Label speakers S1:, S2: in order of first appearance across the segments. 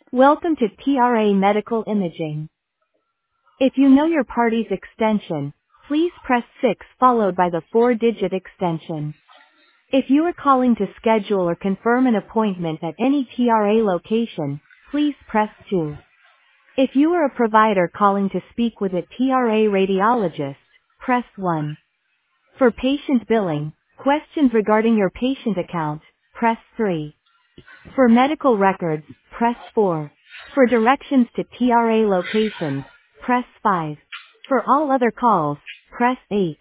S1: Welcome to TRA Medical Imaging. If you know your party's extension, please press 6 followed by the 4-digit extension. If you are calling to schedule or confirm an appointment at any TRA location, please press 2. If you are a provider calling to speak with a TRA radiologist, press 1. For patient billing, questions regarding your patient account, press 3. For medical records, press 4. For directions to TRA locations, press 5. For all other calls, press 8.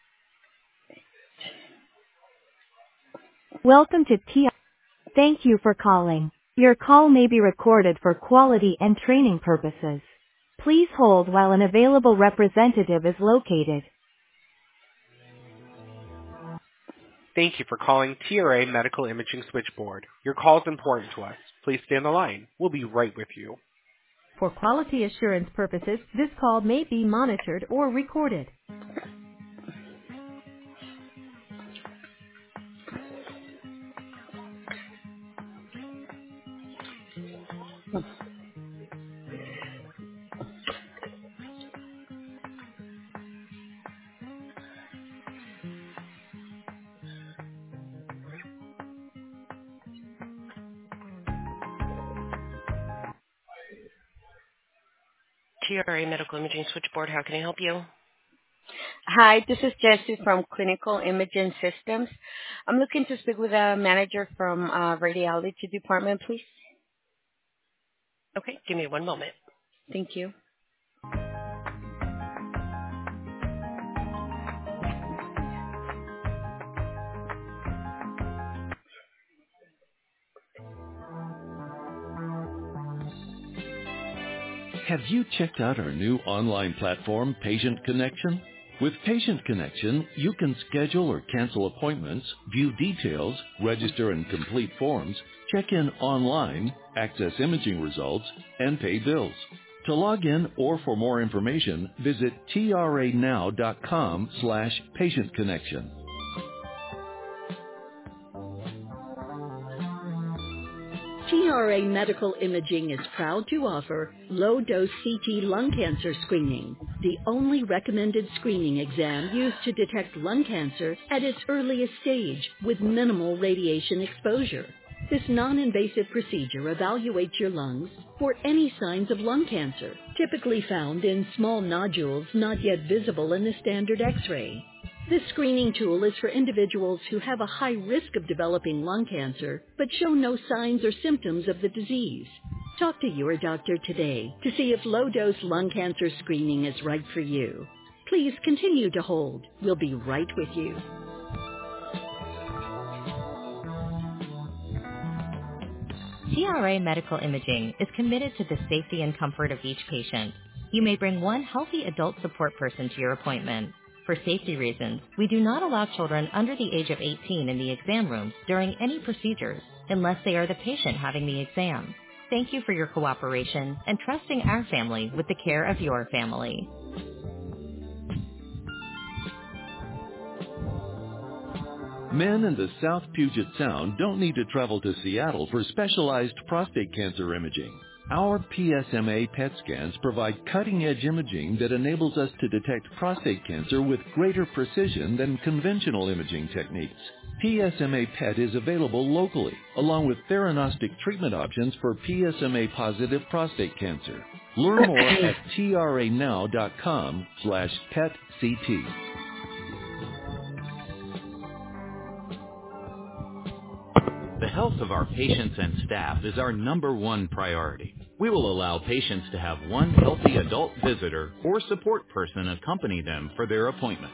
S1: Welcome to TRA. Thank you for calling. Your call may be recorded for quality and training purposes. Please hold while an available representative is located. Thank you for calling TRA Medical Imaging Switchboard. Your call is important to us. Please stay on the line. We'll be right with you.
S2: For quality assurance purposes, this call may be monitored or recorded.
S3: TRA Medical Imaging Switchboard, how can I help you?
S4: Hi, this is Jessie from Clinical Imaging Systems. I'm looking to speak with a manager from radiology department, please.
S3: Okay, give me one moment.
S4: Thank you.
S5: Have you checked out our new online platform, Patient Connection? With Patient Connection, you can schedule or cancel appointments, view details, register and complete forms, check in online, access imaging results, and pay bills. To log in or for more information, visit tranow.com/patientconnection.
S6: TRA Medical Imaging is proud to offer low-dose CT lung cancer screening, the only recommended screening exam used to detect lung cancer at its earliest stage with minimal radiation exposure. This non-invasive procedure evaluates your lungs for any signs of lung cancer, typically found in small nodules not yet visible in the standard X-ray. This screening tool is for individuals who have a high risk of developing lung cancer but show no signs or symptoms of the disease. Talk to your doctor today to see if low-dose lung cancer screening is right for you. Please continue to hold. We'll be right with you.
S7: TRA Medical Imaging is committed to the safety and comfort of each patient. You may bring one healthy adult support person to your appointment. For safety reasons, we do not allow children under the age of 18 in the exam rooms during any procedures unless they are the patient having the exam. Thank you for your cooperation and trusting our family with the care of your family.
S5: Men in the South Puget Sound don't need to travel to Seattle for specialized prostate cancer imaging. Our PSMA PET scans provide cutting-edge imaging that enables us to detect prostate cancer with greater precision than conventional imaging techniques. PSMA PET is available locally, along with theranostic treatment options for PSMA-positive prostate cancer. Learn more at tranow.com/PET-CT.
S8: The health of our patients and staff is our #1 priority. We will allow patients to have one healthy adult visitor or support person accompany them for their appointment.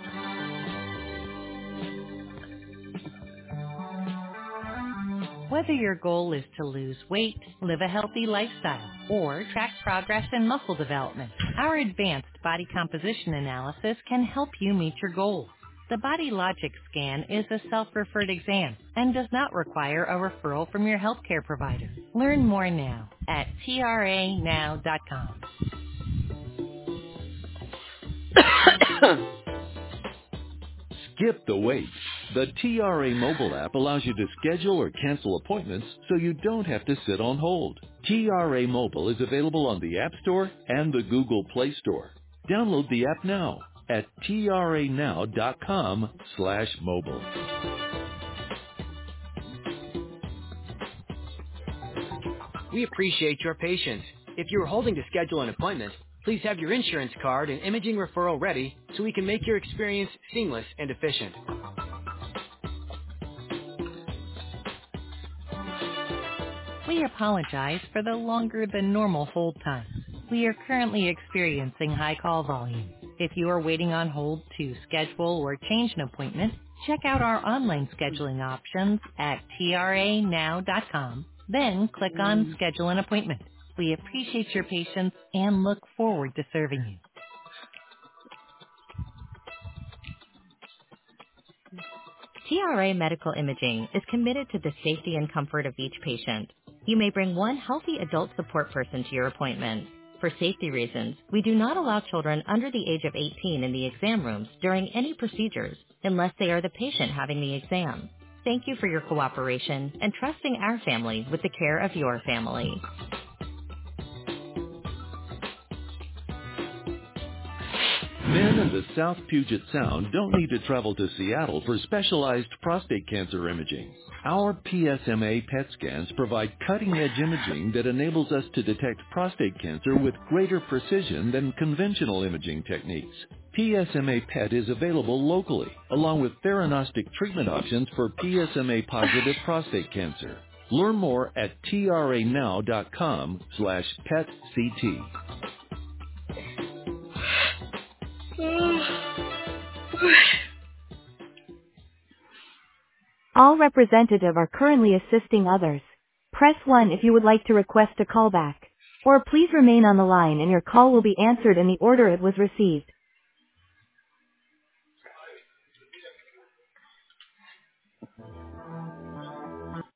S2: Whether your goal is to lose weight, live a healthy lifestyle, or track progress in muscle development, our advanced body composition analysis can help you meet your goals. The Body Logic scan is a self-referred exam and does not require a referral from your healthcare provider. Learn more now at tranow.com.
S5: Skip the wait. The TRA mobile app allows you to schedule or cancel appointments so you don't have to sit on hold. TRA Mobile is available on the App Store and the Google Play Store. Download the app now at tranow.com/mobile.
S9: We appreciate your patience. If you are holding to schedule an appointment, please have your insurance card and imaging referral ready so we can make your experience seamless and efficient.
S2: We apologize for the longer than normal hold time. We are currently experiencing high call volume. If you are waiting on hold to schedule or change an appointment, check out our online scheduling options at tranow.com. Then click on Schedule an Appointment. We appreciate your patience and look forward to serving you.
S7: TRA Medical Imaging is committed to the safety and comfort of each patient. You may bring one healthy adult support person to your appointment. For safety reasons, we do not allow children under the age of 18 in the exam rooms during any procedures unless they are the patient having the exam. Thank you for your cooperation and trusting our family with the care of your family.
S5: Men in the South Puget Sound don't need to travel to Seattle for specialized prostate cancer imaging. Our PSMA PET scans provide cutting-edge imaging that enables us to detect prostate cancer with greater precision than conventional imaging techniques. PSMA PET is available locally, along with theranostic treatment options for PSMA-positive prostate cancer. Learn more at tranow.com/PET-CT.
S1: All representatives are currently assisting others. Press 1 if you would like to request a callback. Or please remain on the line and your call will be answered in the order it was received.